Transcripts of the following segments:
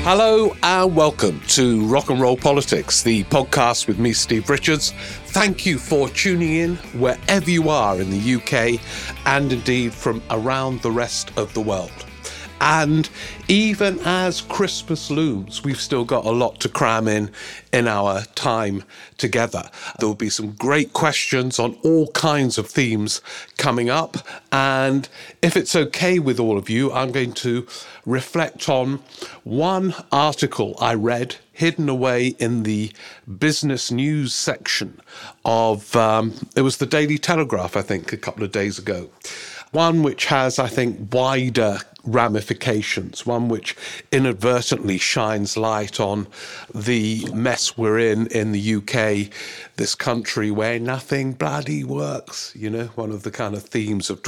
Hello and welcome to Rock and Roll Politics, the podcast with me, Steve Richards. Thank you for tuning in wherever you are in the UK and indeed from around the rest of the world. And even as Christmas looms, we've still got a lot to cram in our time together. There will be some great questions on all kinds of themes coming up. And if it's okay with all of you, I'm going to reflect on one article I read hidden away in the business news section of, it was the Daily Telegraph, I think, a couple of days ago. One which has, I think, wider ramifications, one which inadvertently shines light on the mess we're in the UK, this country where nothing bloody works, you know, one of the kind of themes of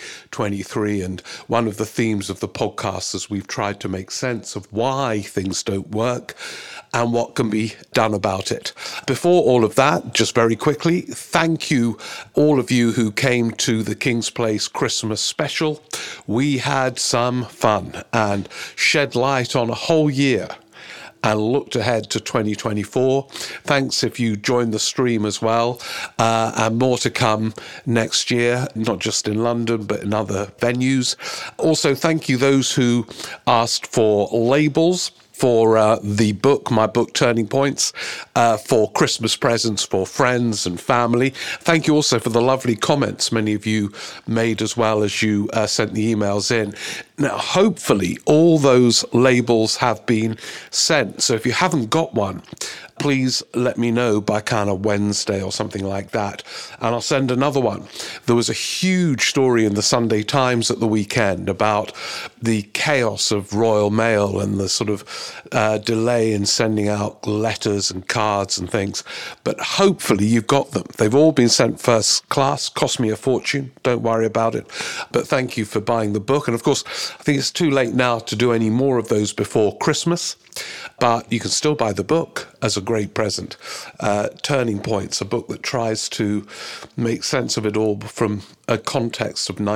2023 and one of the themes of the podcast as we've tried to make sense of why things don't work and what can be done about it. Before all of that, just very quickly, thank you all of you who came to the King's Place Christmas special. We had some fun and shed light on a whole year and looked ahead to 2024. Thanks if you joined the stream as well, and more to come next year, not just in London, but in other venues. Also, thank you those who asked for labels for the book, my book, Turning Points, for Christmas presents for friends and family. Thank you also for the lovely comments many of you made as well as you sent the emails in. Now, hopefully, all those labels have been sent. So if you haven't got one, please let me know by kind of Wednesday or something like that, and I'll send another one. There was a huge story in the Sunday Times at the weekend about the chaos of Royal Mail and the sort of delay in sending out letters and cards and things. But hopefully you've got them. They've all been sent first class, cost me a fortune, don't worry about it. But thank you for buying the book. And of course, I think it's too late now to do any more of those before Christmas, but you can still buy the book as a great present. Turning Points, a book that tries to make sense of it all from a context of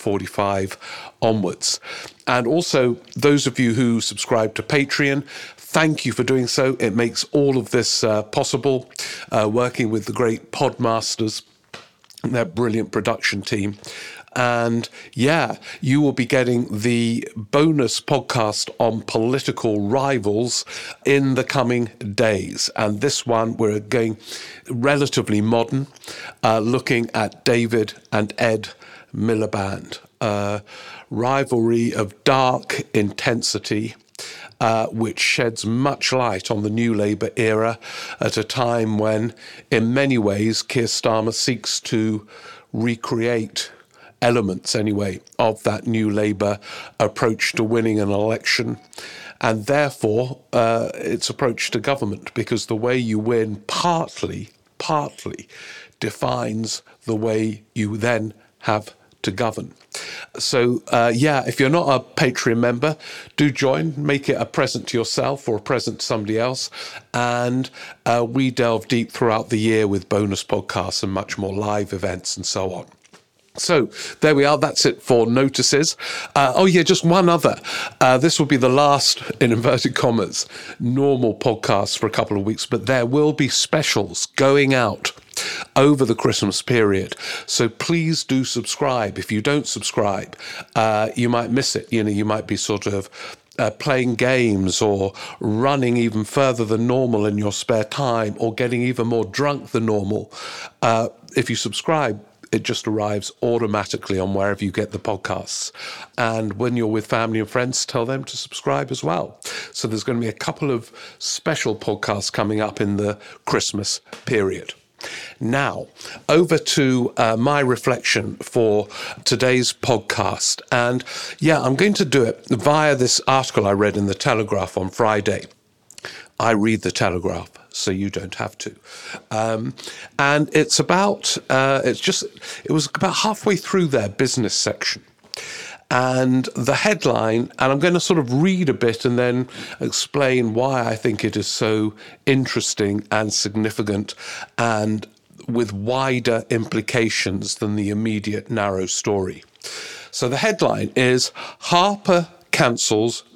1945 onwards. And also, those of you who subscribe to Patreon, thank you for doing so. It makes all of this possible, working with the great Podmasters and their brilliant production team. And yeah, you will be getting the bonus podcast on political rivals in the coming days. And this one, we're going relatively modern, looking at David and Ed Miliband, rivalry of dark intensity, which sheds much light on the New Labour era at a time when, in many ways, Keir Starmer seeks to recreate elements, anyway, of that New Labour approach to winning an election, and therefore its approach to government, because the way you win partly defines the way you then have to govern. So, if you're not a Patreon member, do join, make it a present to yourself or a present to somebody else. And we delve deep throughout the year with bonus podcasts and much more live events and so on. So there we are. That's it for notices. Just one other. This will be the last, in inverted commas, normal podcast for a couple of weeks, but there will be specials going out over the Christmas period. So please do subscribe. If you don't subscribe, you might miss it. You know, you might be sort of playing games or running even further than normal in your spare time or getting even more drunk than normal. If you subscribe, it just arrives automatically on wherever you get the podcasts. And when you're with family and friends, tell them to subscribe as well. So there's going to be a couple of special podcasts coming up in the Christmas period. Now, over to my reflection for today's podcast. And I'm going to do it via this article I read in the Telegraph on Friday. I read the Telegraph, so you don't have to. And it's about, it was about halfway through their business section. And the headline, and I'm going to sort of read a bit and then explain why I think it is so interesting and significant and with wider implications than the immediate narrow story. So the headline is, Harper cancels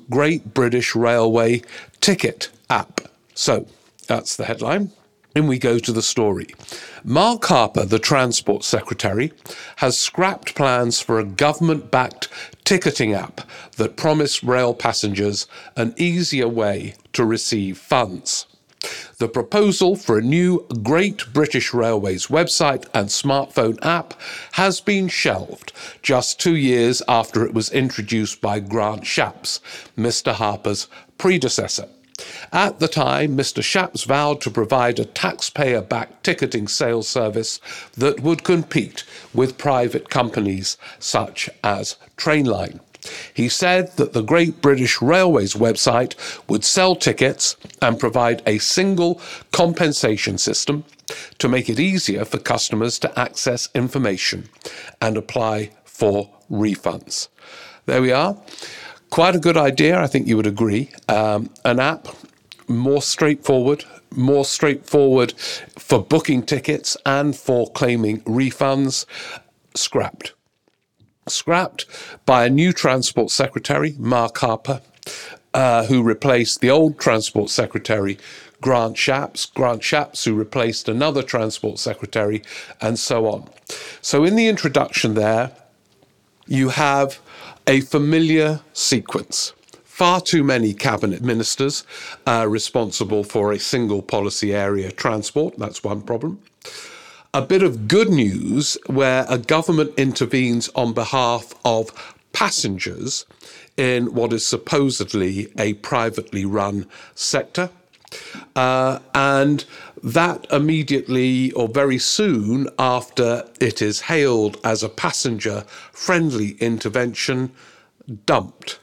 Great British Railway ticket app. So that's the headline. Then we go to the story. Mark Harper, the Transport Secretary, has scrapped plans for a government-backed ticketing app that promised rail passengers an easier way to receive funds. The proposal for a new Great British Railways website and smartphone app has been shelved just 2 years after it was introduced by Grant Shapps, Mr. Harper's predecessor. At the time, Mr. Shapps vowed to provide a taxpayer-backed ticketing sales service that would compete with private companies such as Trainline. He said that the Great British Railways website would sell tickets and provide a single compensation system to make it easier for customers to access information and apply for refunds. There we are. Quite a good idea, I think you would agree. An app, more straightforward for booking tickets and for claiming refunds, scrapped by a new Transport Secretary, Mark Harper, who replaced the old Transport Secretary, Grant Shapps, who replaced another Transport Secretary, and so on. So in the introduction there, you have a familiar sequence. Far too many cabinet ministers are responsible for a single policy area, transport. That's one problem. A bit of good news where a government intervenes on behalf of passengers in what is supposedly a privately run sector. And that immediately or very soon after it is hailed as a passenger-friendly intervention, dumped.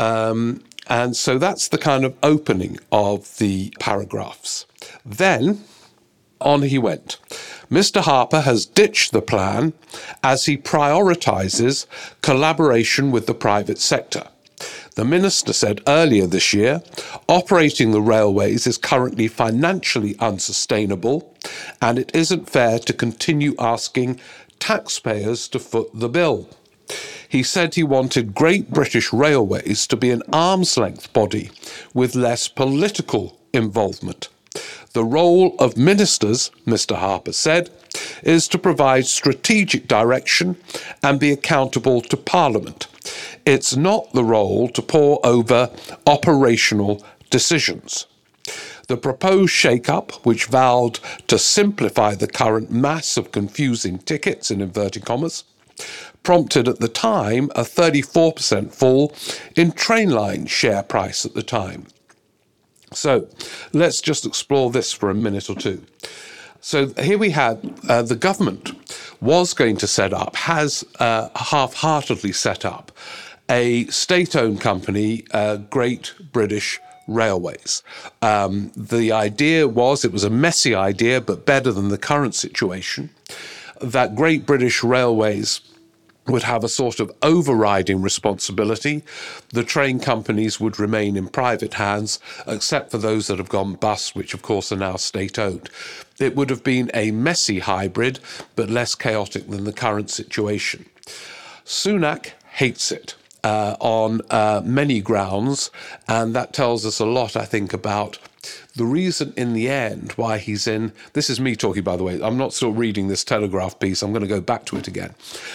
And so that's the kind of opening of the paragraphs. Then on he went. Mr. Harper has ditched the plan as he prioritises collaboration with the private sector. The minister said earlier this year, operating the railways is currently financially unsustainable, and it isn't fair to continue asking taxpayers to foot the bill. He said he wanted Great British Railways to be an arm's-length body with less political involvement. The role of ministers, Mr. Harper said, is to provide strategic direction and be accountable to Parliament. It's not the role to pore over operational decisions. The proposed shake-up, which vowed to simplify the current mass of confusing tickets, in inverted commas, prompted at the time a 34% fall in Trainline share price at the time. So let's just explore this for a minute or two. So here we had the government was going to set up, has half-heartedly set up, a state-owned company, Great British Railways. The idea was, it was a messy idea, but better than the current situation, that Great British Railways would have a sort of overriding responsibility. The train companies would remain in private hands, except for those that have gone bust, which of course are now state-owned. It would have been a messy hybrid, but less chaotic than the current situation. Sunak hates it on many grounds, and that tells us a lot, I think, about the reason in the end why he's in. This is me talking, by the way. I'm not still reading this Telegraph piece. I'm going to go back to it again.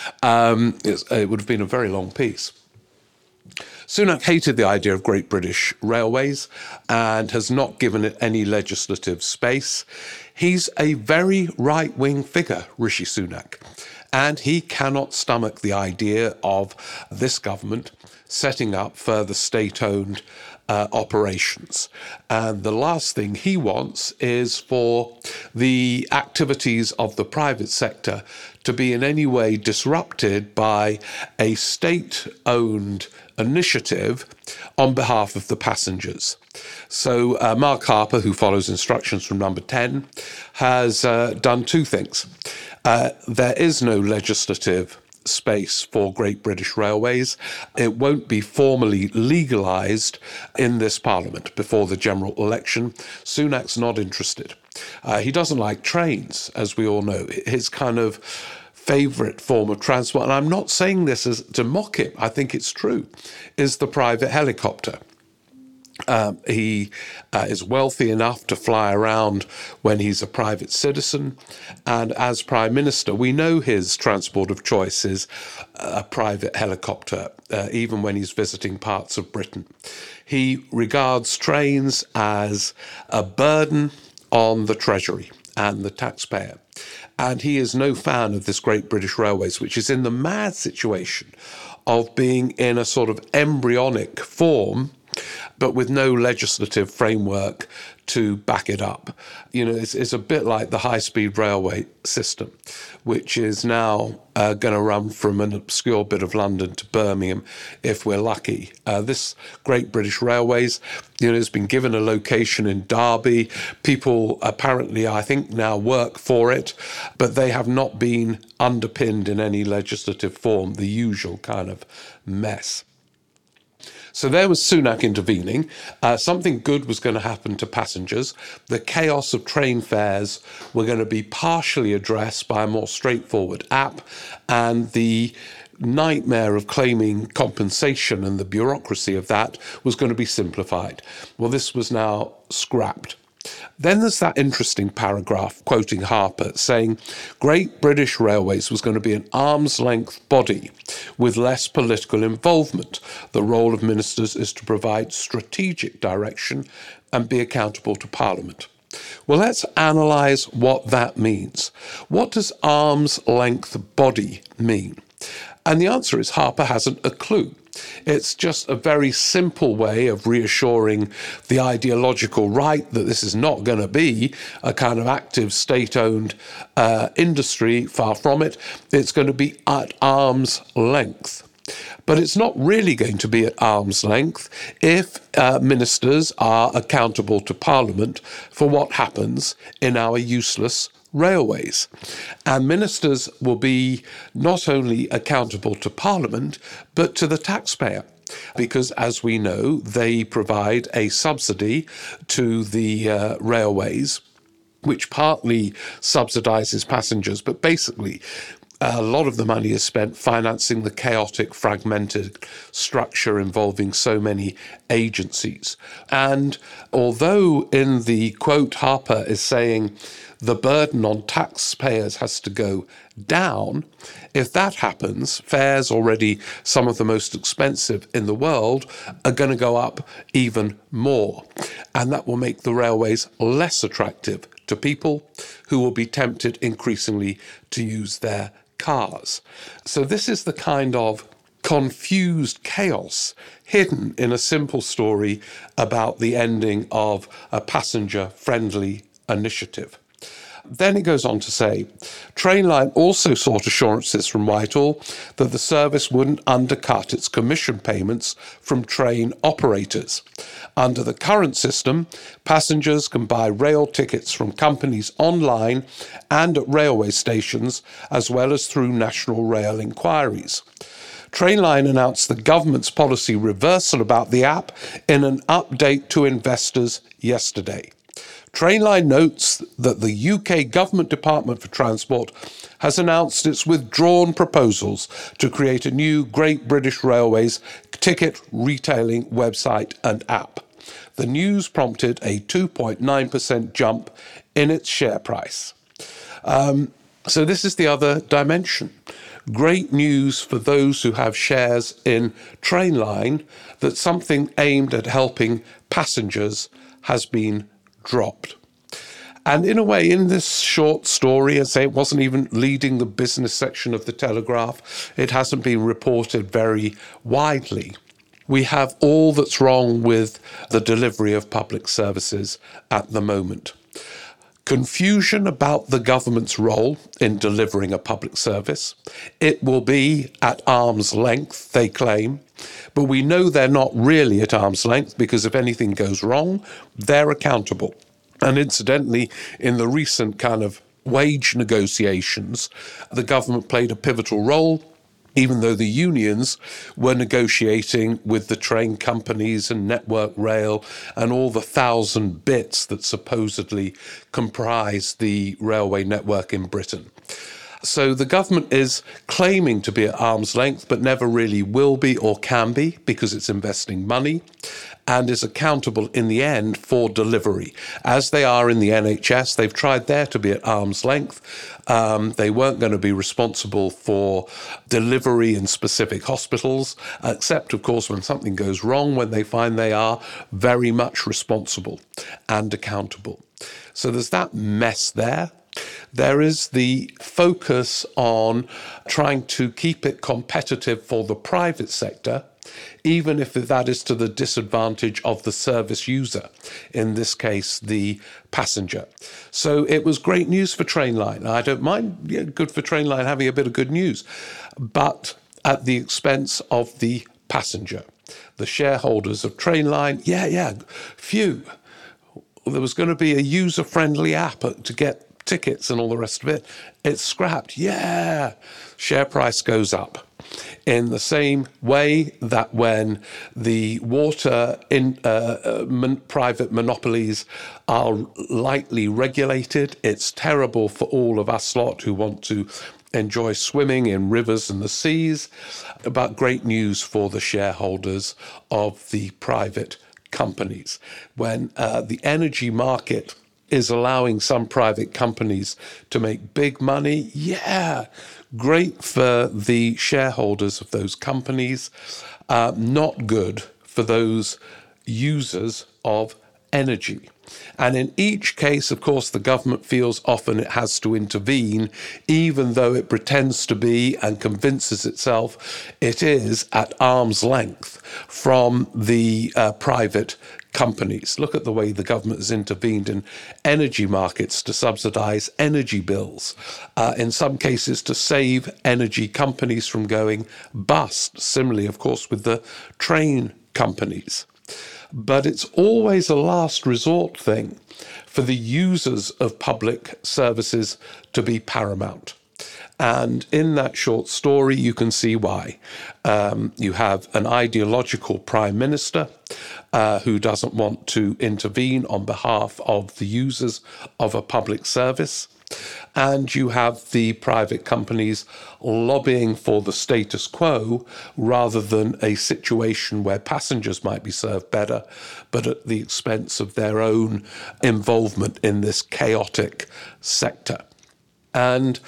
It would have been a very long piece. Sunak hated the idea of Great British Railways and has not given it any legislative space. He's a very right-wing figure, Rishi Sunak, and he cannot stomach the idea of this government setting up further state-owned operations. And the last thing he wants is for the activities of the private sector to be in any way disrupted by a state-owned initiative on behalf of the passengers. So Mark Harper, who follows instructions from Number 10, has done two things. There is no legislative space for Great British Railways. It won't be formally legalised in this Parliament before the general election. Sunak's not interested. He doesn't like trains, as we all know. His kind of favourite form of transport, and I'm not saying this as to mock him, I think it's true, is the private helicopter. He is wealthy enough to fly around when he's a private citizen. And as Prime Minister, we know his transport of choice is a private helicopter, even when he's visiting parts of Britain. He regards trains as a burden on the Treasury and the taxpayer. And he is no fan of this Great British Railways, which is in the mad situation of being in a sort of embryonic form, but with no legislative framework to back it up. You know, it's a bit like the high-speed railway system, which is now going to run from an obscure bit of London to Birmingham, if we're lucky. This Great British Railways, you know, has been given a location in Derby. People apparently, I think, now work for it, but they have not been underpinned in any legislative form, the usual kind of mess. So there was Sunak intervening. Something good was going to happen to passengers. The chaos of train fares were going to be partially addressed by a more straightforward app, and the nightmare of claiming compensation and the bureaucracy of that was going to be simplified. Well, this was now scrapped. Then there's that interesting paragraph quoting Harper saying Great British Railways was going to be an arm's-length body with less political involvement. The role of ministers is to provide strategic direction and be accountable to Parliament. Well, let's analyse what that means. What does arm's-length body mean? And the answer is Harper hasn't a clue. It's just a very simple way of reassuring the ideological right that this is not going to be a kind of active state-owned industry. Far from it. It's going to be at arm's length. But it's not really going to be at arm's length if ministers are accountable to Parliament for what happens in our useless railways. And ministers will be not only accountable to Parliament, but to the taxpayer. Because, as we know, they provide a subsidy to the railways, which partly subsidises passengers, but basically a lot of the money is spent financing the chaotic, fragmented structure involving so many agencies. And although in the quote Harper is saying the burden on taxpayers has to go down, if that happens, fares, already some of the most expensive in the world, are going to go up even more. And that will make the railways less attractive to people who will be tempted increasingly to use their cars. So this is the kind of confused chaos hidden in a simple story about the ending of a passenger-friendly initiative. Then it goes on to say, Trainline also sought assurances from Whitehall that the service wouldn't undercut its commission payments from train operators. Under the current system, passengers can buy rail tickets from companies online and at railway stations, as well as through National Rail inquiries. Trainline announced the government's policy reversal about the app in an update to investors yesterday. Trainline notes that the UK Government Department for Transport has announced its withdrawn proposals to create a new Great British Railways ticket retailing website and app. The news prompted a 2.9% jump in its share price. So this is the other dimension. Great news for those who have shares in Trainline that something aimed at helping passengers has been dropped. And in a way, in this short story, I say it wasn't even leading the business section of the Telegraph. It hasn't been reported very widely. We have all that's wrong with the delivery of public services at the moment. Confusion about the government's role in delivering a public service. It will be at arm's length, they claim, but we know they're not really at arm's length because if anything goes wrong, they're accountable. And incidentally, in the recent kind of wage negotiations, the government played a pivotal role, even though the unions were negotiating with the train companies and Network Rail and all the 1,000 bits that supposedly comprise the railway network in Britain. So the government is claiming to be at arm's length, but never really will be or can be because it's investing money and is accountable in the end for delivery. As they are in the NHS, they've tried there to be at arm's length. They weren't going to be responsible for delivery in specific hospitals, except, of course, when something goes wrong, when they find they are very much responsible and accountable. So there's that mess there. There is the focus on trying to keep it competitive for the private sector, even if that is to the disadvantage of the service user, in this case, the passenger. So it was great news for Trainline. I don't mind, good for Trainline having a bit of good news, but at the expense of the passenger. The shareholders of Trainline, phew. There was going to be a user-friendly app to get tickets and all the rest of it. It's scrapped. Share price goes up. In the same way that when the water private monopolies are lightly regulated, it's terrible for all of us lot who want to enjoy swimming in rivers and the seas, but great news for the shareholders of the private companies. When the energy market is allowing some private companies to make big money, great for the shareholders of those companies, not good for those users of energy. And in each case, of course, the government feels often it has to intervene, even though it pretends to be and convinces itself it is at arm's length from the private companies. Look at the way the government has intervened in energy markets to subsidize energy bills, in some cases to save energy companies from going bust. Similarly, of course, with the train companies. But it's always a last resort thing for the users of public services to be paramount. And in that short story, you can see why. You have an ideological prime minister who doesn't want to intervene on behalf of the users of a public service. And you have the private companies lobbying for the status quo rather than a situation where passengers might be served better, but at the expense of their own involvement in this chaotic sector. And,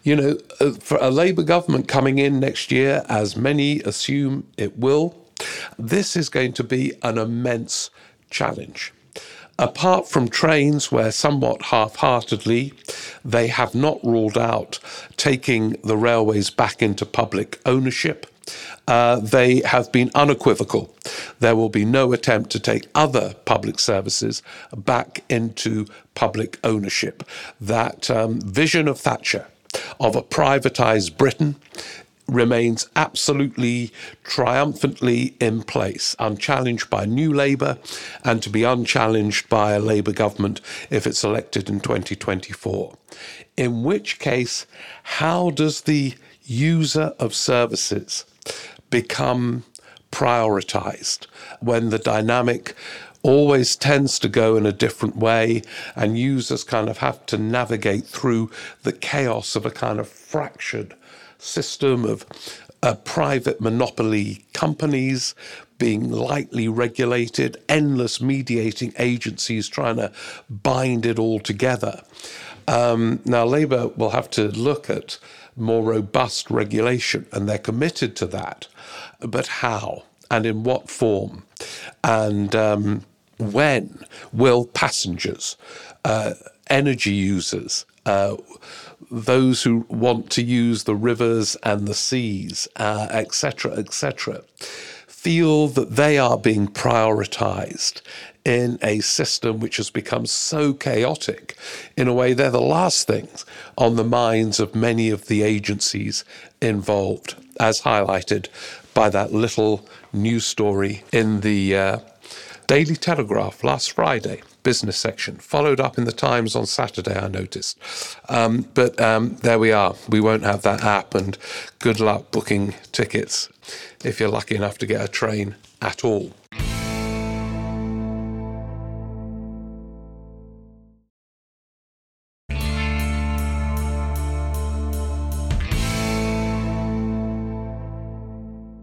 for a Labour government coming in next year, as many assume it will, this is going to be an immense challenge. Apart from trains, where somewhat half-heartedly they have not ruled out taking the railways back into public ownership, they have been unequivocal. There will be no attempt to take other public services back into public ownership. That vision of Thatcher of a privatised Britain remains absolutely triumphantly in place, unchallenged by New Labour and to be unchallenged by a Labour government if it's elected in 2024. In which case, how does the user of services become prioritised when the dynamic always tends to go in a different way and users kind of have to navigate through the chaos of a kind of fractured system of private monopoly companies being lightly regulated, endless mediating agencies trying to bind it all together. Now, Labour will have to look at more robust regulation, and they're committed to that. But how and in what form? And when will passengers, energy users, those who want to use the rivers and the seas, etc., feel that they are being prioritised in a system which has become so chaotic? In a way, they're the last things on the minds of many of the agencies involved, as highlighted by that little news story in the Daily Telegraph last Friday, business section, followed up in the Times on Saturday, I noticed. But there we are. We won't have that app, and good luck booking tickets if you're lucky enough to get a train at all.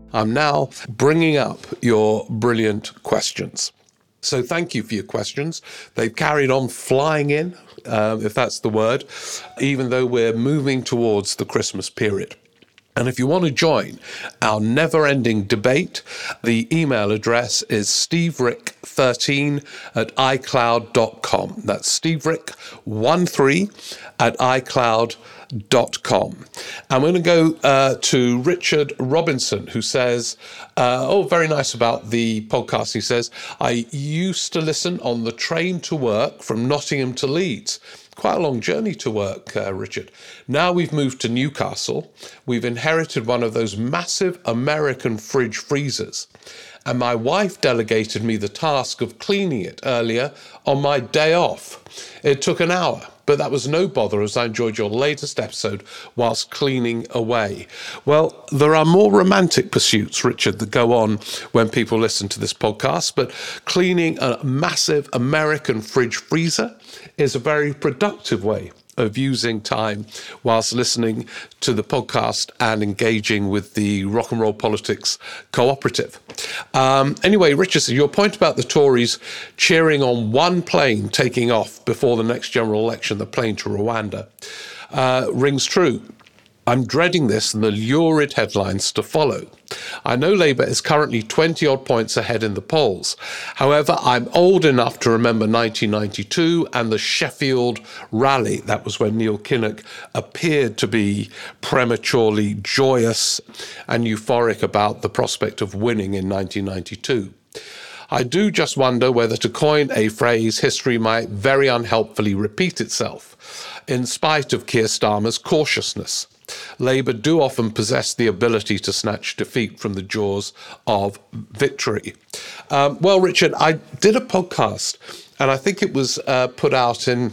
I'm now bringing up your brilliant questions. So thank you for your questions. They've carried on flying in, if that's the word, even though we're moving towards the Christmas period. And if you want to join our never-ending debate, the email address is steverick13@icloud.com. That's steverick13@icloud.com. I'm going to go to Richard Robinson, who says, very nice about the podcast. He says, I used to listen on the train to work from Nottingham to Leeds. Quite a long journey to work, Richard. Now we've moved to Newcastle. We've inherited one of those massive American fridge freezers. And my wife delegated me the task of cleaning it earlier on my day off. It took an hour, but that was no bother as I enjoyed your latest episode whilst cleaning away. Well, there are more romantic pursuits, Richard, that go on when people listen to this podcast, but cleaning a massive American fridge freezer is a very productive way of using time whilst listening to the podcast and engaging with the Rock and Roll Politics Cooperative. Anyway, Richard, your point about the Tories cheering on one plane taking off before the next general election, the plane to Rwanda, rings true. I'm dreading this and the lurid headlines to follow. I know Labour is currently 20-odd points ahead in the polls. However, I'm old enough to remember 1992 and the Sheffield rally. That was when Neil Kinnock appeared to be prematurely joyous and euphoric about the prospect of winning in 1992. I do just wonder whether, to coin a phrase, history might very unhelpfully repeat itself, in spite of Keir Starmer's cautiousness. Labour do often possess the ability to snatch defeat from the jaws of victory. Well, Richard, I did a podcast, and I think it was put out in,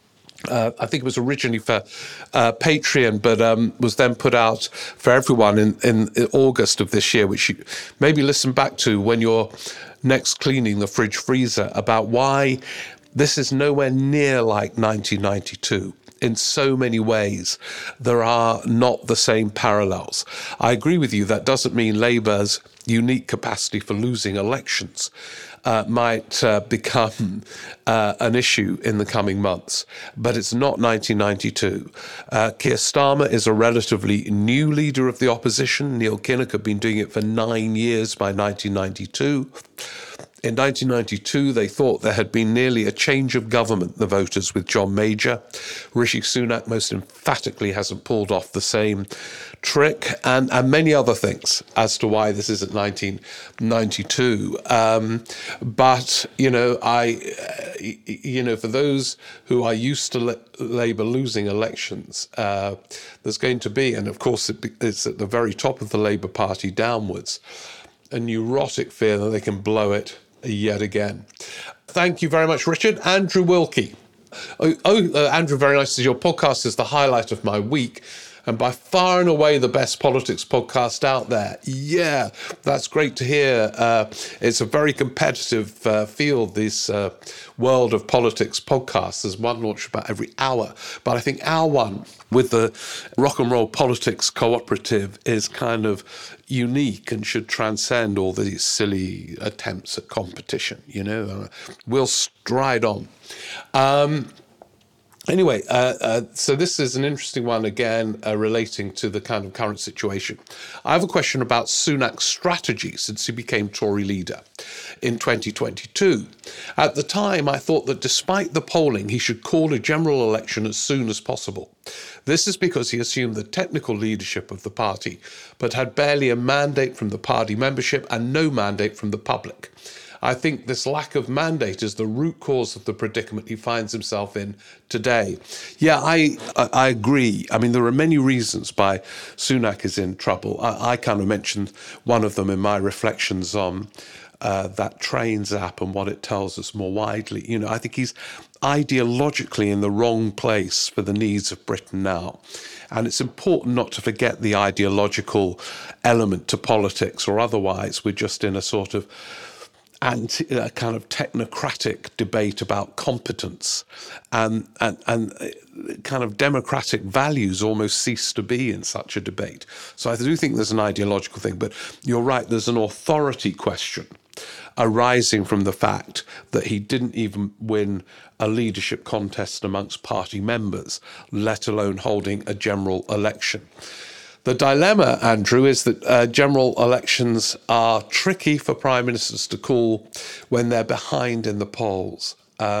I think it was originally for Patreon, but was then put out for everyone in August of this year, which you maybe listen back to when you're next cleaning the fridge freezer, about why this is nowhere near like 1992. In so many ways, there are not the same parallels. I agree with you. That doesn't mean Labour's unique capacity for losing elections might become an issue in the coming months. But it's not 1992. Keir Starmer is a relatively new leader of the opposition. Neil Kinnock had been doing it for 9 years by 1992. In 1992, they thought there had been nearly a change of government, the voters, with John Major. Rishi Sunak most emphatically hasn't pulled off the same trick, and many other things as to why this isn't 1992. But, for those who are used to Labour losing elections, there's going to be, and of course it's at the very top of the Labour Party downwards, a neurotic fear that they can blow it yet again. Thank you very much, Richard. Andrew Wilkie. Andrew, very nice. Your podcast is the highlight of my week, and by far and away the best politics podcast out there. Yeah, that's great to hear. It's a very competitive field, this world of politics podcasts. There's one launched about every hour, but I think our one with the Rock and Roll Politics Cooperative is kind of unique and should transcend all these silly attempts at competition, We'll stride on. Anyway, so this is an interesting one again, relating to the kind of current situation. I have a question about Sunak's strategy since he became Tory leader in 2022. At the time, I thought that despite the polling, he should call a general election as soon as possible. This is because he assumed the technical leadership of the party, but had barely a mandate from the party membership and no mandate from the public. I think this lack of mandate is the root cause of the predicament he finds himself in today. Yeah, I agree. I mean, there are many reasons why Sunak is in trouble. I kind of mentioned one of them in my reflections on that Trains app and what it tells us more widely. I think he's ideologically in the wrong place for the needs of Britain now. And it's important not to forget the ideological element to politics, or otherwise we're just in a sort of and a kind of technocratic debate about competence, and kind of democratic values almost cease to be in such a debate. So I do think there's an ideological thing, but you're right, there's an authority question arising from the fact that he didn't even win a leadership contest amongst party members, let alone holding a general election. The dilemma, Andrew, is that general elections are tricky for prime ministers to call when they're behind in the polls.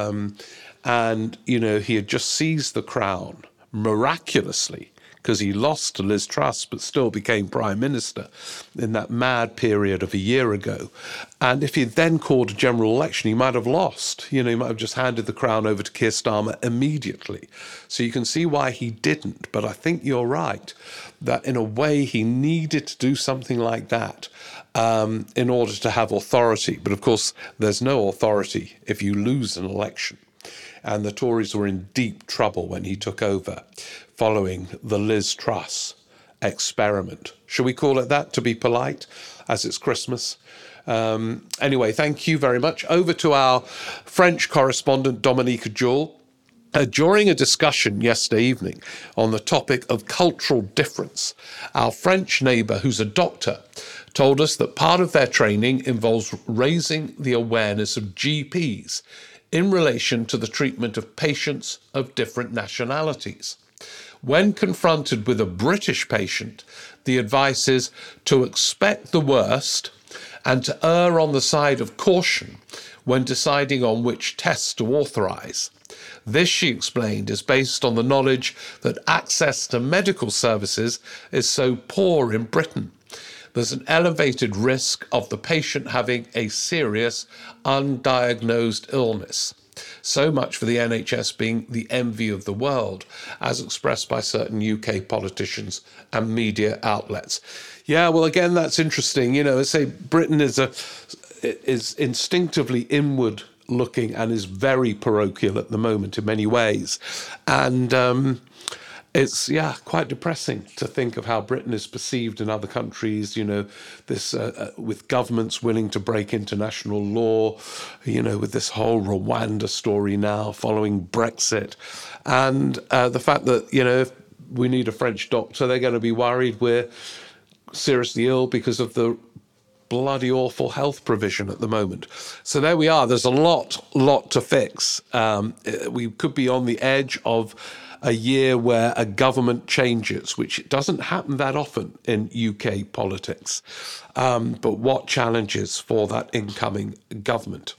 And, you know, he had just seized the crown miraculously because he lost to Liz Truss, but still became prime minister in that mad period of a year ago. And if he'd then called a general election, he might have lost. You know, he might have just handed the crown over to Keir Starmer immediately. So you can see why he didn't. But I think you're right that in a way he needed to do something like that in order to have authority. But of course, there's no authority if you lose an election. And the Tories were in deep trouble when he took over, following the Liz Truss experiment. Shall we call it that, to be polite, as it's Christmas? Anyway, thank you very much. Over to our French correspondent, Dominique Jewell. During a discussion yesterday evening on the topic of cultural difference, our French neighbour, who's a doctor, told us that part of their training involves raising the awareness of GPs in relation to the treatment of patients of different nationalities. When confronted with a British patient, the advice is to expect the worst and to err on the side of caution when deciding on which tests to authorise. This, she explained, is based on the knowledge that access to medical services is so poor in Britain. There's an elevated risk of the patient having a serious, undiagnosed illness. So much for the NHS being the envy of the world, as expressed by certain UK politicians and media outlets. Yeah, well, again, that's interesting. You know, I say Britain is instinctively inward looking and is very parochial at the moment in many ways. And it's, quite depressing to think of how Britain is perceived in other countries, you know, this with governments willing to break international law, you know, with this whole Rwanda story now following Brexit. And the fact that, you know, if we need a French doctor, they're going to be worried we're seriously ill because of the bloody awful health provision at the moment. So there we are. There's a lot to fix. We could be on the edge of a year where a government changes, which doesn't happen that often in UK politics. But what challenges for that incoming government?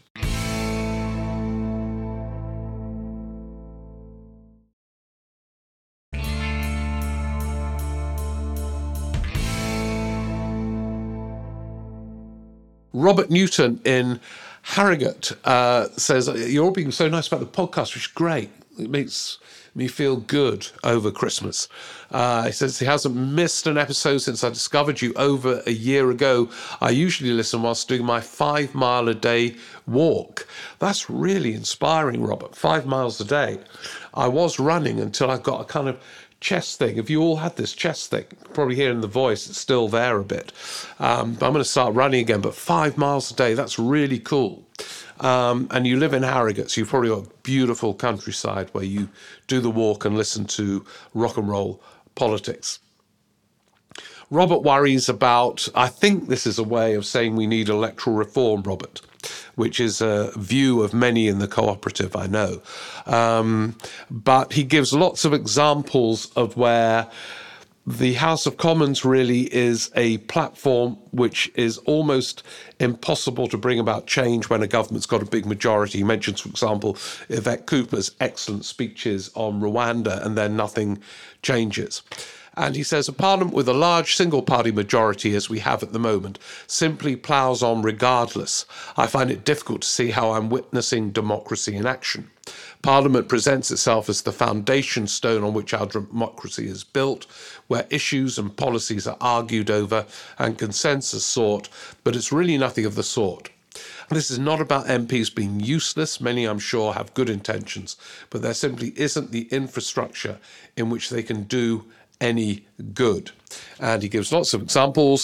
Robert Newton in Harrogate says, you're all being so nice about the podcast, which is great. It makes me feel good over Christmas. He says he hasn't missed an episode since I discovered you over a year ago. I usually listen whilst doing my 5 mile a day walk. That's really inspiring, Robert. 5 miles a day. I was running until I got a kind of chest thing. If you all had this chest thing, probably hearing the voice, it's still there a bit. But I'm going to start running again, but 5 miles a day, that's really cool. And you live in Harrogate, so you've probably got beautiful countryside where you do the walk and listen to rock and roll politics. Robert worries about, I think this is a way of saying we need electoral reform, Robert, which is a view of many in the cooperative, I know. But he gives lots of examples of where the House of Commons really is a platform which is almost impossible to bring about change when a government's got a big majority. He mentions, for example, Yvette Cooper's excellent speeches on Rwanda, and then nothing changes. And he says a parliament with a large single-party majority, as we have at the moment, simply ploughs on regardless. I find it difficult to see how I'm witnessing democracy in action. Parliament presents itself as the foundation stone on which our democracy is built, where issues and policies are argued over and consensus sought, but it's really nothing of the sort. This is not about MPs being useless. Many, I'm sure, have good intentions, but there simply isn't the infrastructure in which they can do any good. And he gives lots of examples,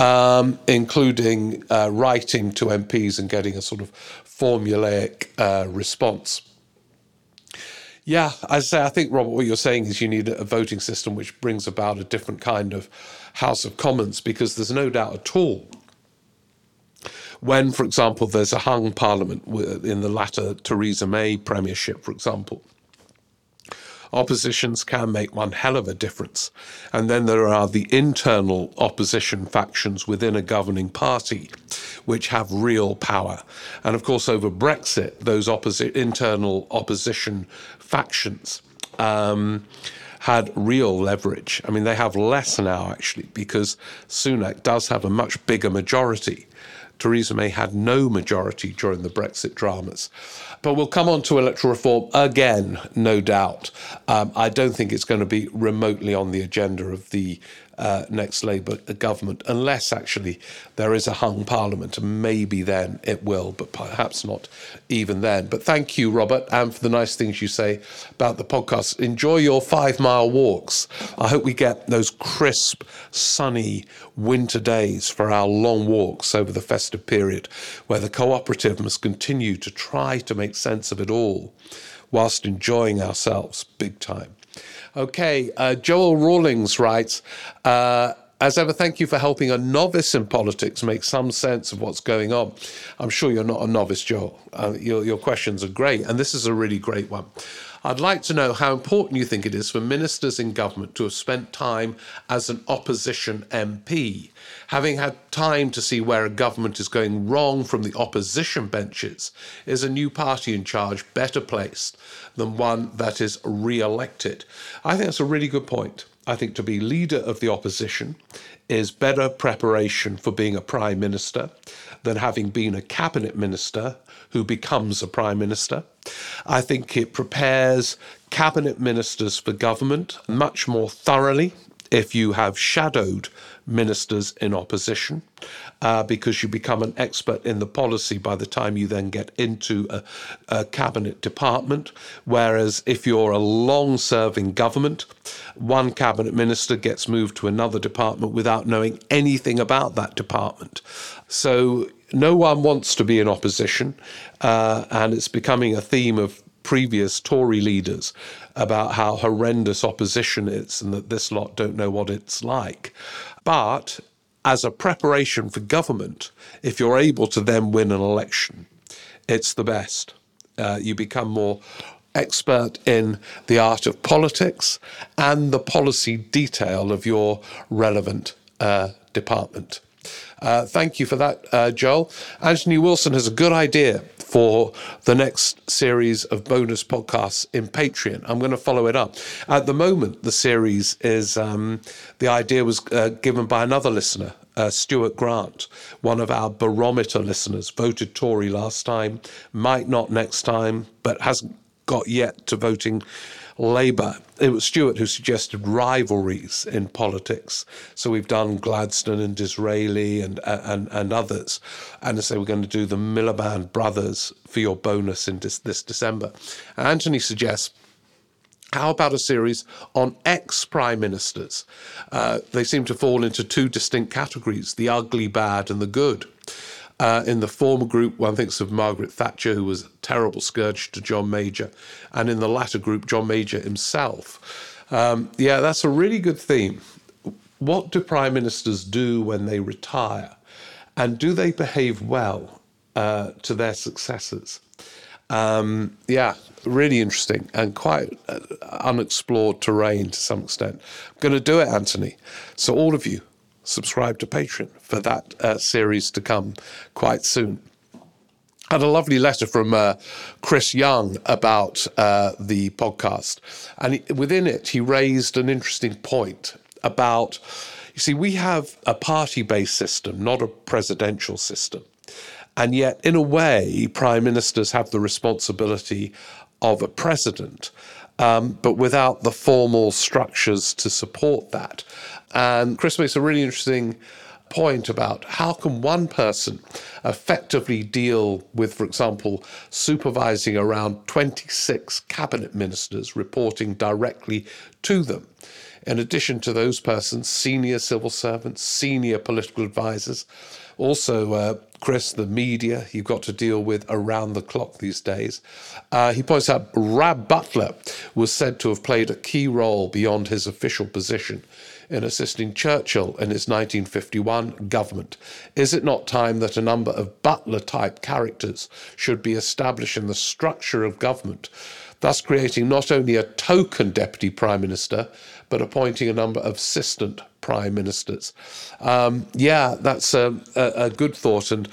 including writing to MPs and getting a sort of formulaic response. Yeah, as I say, I think, Robert, what you're saying is you need a voting system which brings about a different kind of House of Commons, because there's no doubt at all when, for example, there's a hung parliament in the latter Theresa May premiership, for example, oppositions can make one hell of a difference. And then there are the internal opposition factions within a governing party which have real power. And of course, over Brexit, those internal opposition factions had real leverage. I mean, they have less now, actually, because Sunak does have a much bigger majority. Theresa May had no majority during the Brexit dramas. But we'll come on to electoral reform again, no doubt. I don't think it's going to be remotely on the agenda of the next Labour government, unless actually there is a hung parliament, and maybe then it will, but perhaps not even then. But thank you, Robert, and for the nice things you say about the podcast. Enjoy your 5-mile walks. I hope we get those crisp, sunny winter days for our long walks over the festive period, where the cooperative must continue to try to make sense of it all whilst enjoying ourselves big time. Okay, Joel Rawlings writes, as ever, thank you for helping a novice in politics make some sense of what's going on. I'm sure you're not a novice, Joel. Your questions are great, and this is a really great one. I'd like to know how important you think it is for ministers in government to have spent time as an opposition MP, having had time to see where a government is going wrong from the opposition benches. Is a new party in charge better placed than one that is re-elected? I think that's a really good point. I think to be leader of the opposition is better preparation for being a prime minister than having been a cabinet minister who becomes a prime minister. I think it prepares cabinet ministers for government much more thoroughly if you have shadowed ministers in opposition, because you become an expert in the policy by the time you then get into a cabinet department. Whereas if you're a long-serving government, one cabinet minister gets moved to another department without knowing anything about that department. So no one wants to be in opposition, and it's becoming a theme of previous Tory leaders about how horrendous opposition is and that this lot don't know what it's like. But as a preparation for government, if you're able to then win an election, it's the best. You become more expert in the art of politics and the policy detail of your relevant department. Thank you for that, Joel. Anthony Wilson has a good idea for the next series of bonus podcasts in Patreon. I'm going to follow it up. At the moment, the series is, the idea was given by another listener, Stuart Grant, one of our barometer listeners, voted Tory last time, might not next time, but hasn't got yet to voting Labour. It was Stuart who suggested rivalries in politics. So we've done Gladstone and Disraeli and others. And I say we're going to do the Miliband brothers for your bonus in this December. And Anthony suggests, how about a series on ex-prime ministers? They seem to fall into two distinct categories, the ugly, bad and the good. In the former group, one thinks of Margaret Thatcher, who was a terrible scourge to John Major. And in the latter group, John Major himself. Yeah, that's a really good theme. What do prime ministers do when they retire? And do they behave well to their successors? Yeah, really interesting and quite unexplored terrain to some extent. I'm going to do it, Anthony. So all of you, subscribe to Patreon for that series to come quite soon. I had a lovely letter from Chris Young about the podcast. And within it, he raised an interesting point about, you see, we have a party-based system, not a presidential system. And yet, in a way, prime ministers have the responsibility of a president, but without the formal structures to support that. And Chris makes a really interesting point about how can one person effectively deal with, for example, supervising around 26 cabinet ministers reporting directly to them. In addition to those persons, senior civil servants, senior political advisors, also, Chris, the media you've got to deal with around the clock these days. He points out Rab Butler was said to have played a key role beyond his official position in assisting Churchill in his 1951 government. Is it not time that a number of Butler-type characters should be established in the structure of government, thus creating not only a token deputy prime minister, but appointing a number of assistant prime ministers? Yeah, that's a good thought. And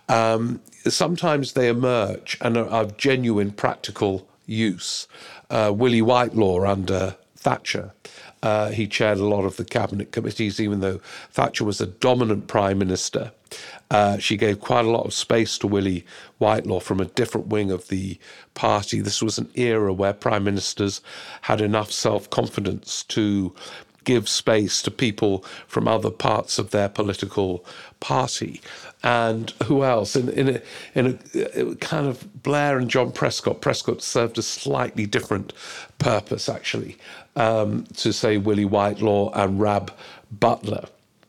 sometimes they emerge and are of genuine practical use. Willie Whitelaw under Thatcher, he chaired a lot of the cabinet committees, even though Thatcher was a dominant prime minister. She gave quite a lot of space to Willie Whitelaw from a different wing of the party. This was an era where prime ministers had enough self-confidence to give space to people from other parts of their political party. And who else? In a kind of Blair and John Prescott. Prescott served a slightly different purpose, actually, to say Willie Whitelaw and Rab Butler.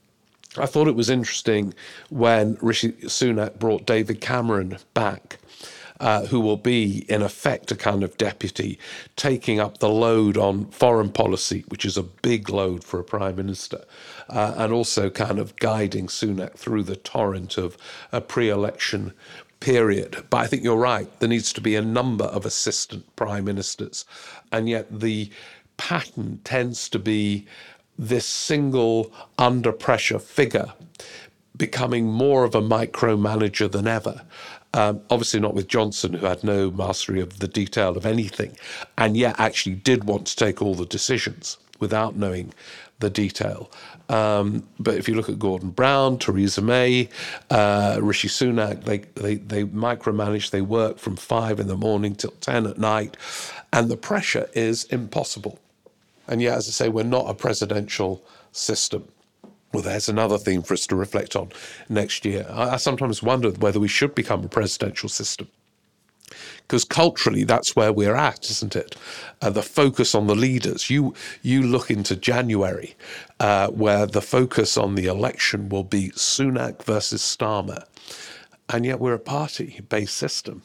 I thought it was interesting when Rishi Sunak brought David Cameron back, who will be, in effect, a kind of deputy, taking up the load on foreign policy, which is a big load for a prime minister, and also kind of guiding Sunak through the torrent of a pre-election period. But I think you're right. There needs to be a number of assistant prime ministers. And yet the pattern tends to be this single under pressure figure becoming more of a micromanager than ever. Obviously not with Johnson, who had no mastery of the detail of anything, and yet actually did want to take all the decisions without knowing the detail. But if you look at Gordon Brown, Theresa May, Rishi Sunak, they micromanage, they work from 5 a.m. till 10 at night, and the pressure is impossible. And yet, as I say, we're not a presidential system. Well, there's another theme for us to reflect on next year. I sometimes wonder whether we should become a presidential system, because culturally that's where we're at, isn't it? The focus on the leaders. You look into January, where the focus on the election will be Sunak versus Starmer. And yet we're a party-based system.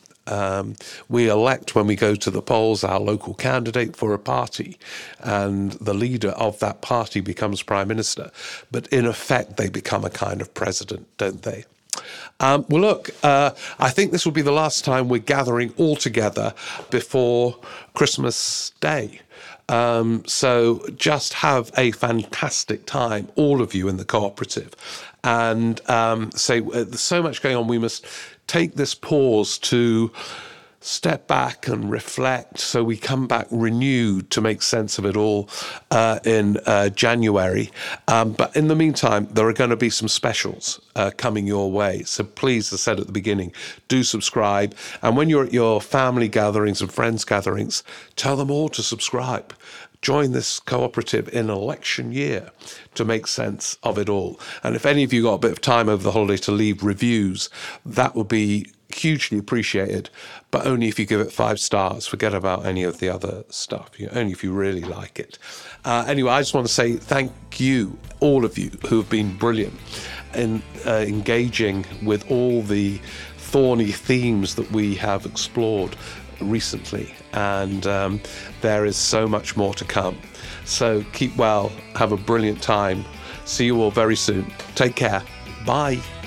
We elect, when we go to the polls, our local candidate for a party, and the leader of that party becomes prime minister. But in effect, they become a kind of president, don't they? Well, look, I think this will be the last time we're gathering all together before Christmas Day. So just have a fantastic time, all of you in the cooperative. And there's so much going on. We must take this pause to step back and reflect, so we come back renewed to make sense of it all in January. But in the meantime, there are going to be some specials coming your way. So please, as I said at the beginning, do subscribe. And when you're at your family gatherings and friends gatherings, tell them all to subscribe. Join this cooperative in election year to make sense of it all. And if any of you got a bit of time over the holiday to leave reviews, that would be hugely appreciated, but only if you give it 5 stars. Forget about any of the other stuff, only if you really like it. Anyway, I just want to say thank you, all of you who have been brilliant in engaging with all the thorny themes that we have explored recently, and there is so much more to come. So keep well, have a brilliant time. See you all very soon. Take care. Bye.